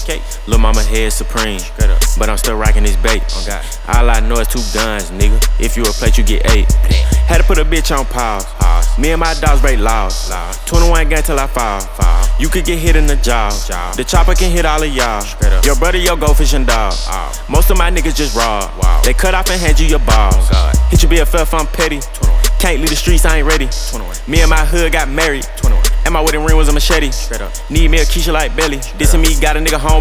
Lil' mama head supreme, but I'm still rocking this bait. All I know is 2 guns, nigga. If you a plate, you get 8. Had to put a bitch on pause. Me and my dogs break laws. 21 gang till I fall. You could get hit in the jaw. The chopper can hit all of y'all. Your brother, your go fishing dog. Most of my niggas just raw. They cut off and hand you your balls. Hit your BFF, I'm petty. Can't leave the streets, I ain't ready. Me and my hood got married. And my wedding ring was a machete. Need me a Keisha like Belly. Dissing me, got a nigga home.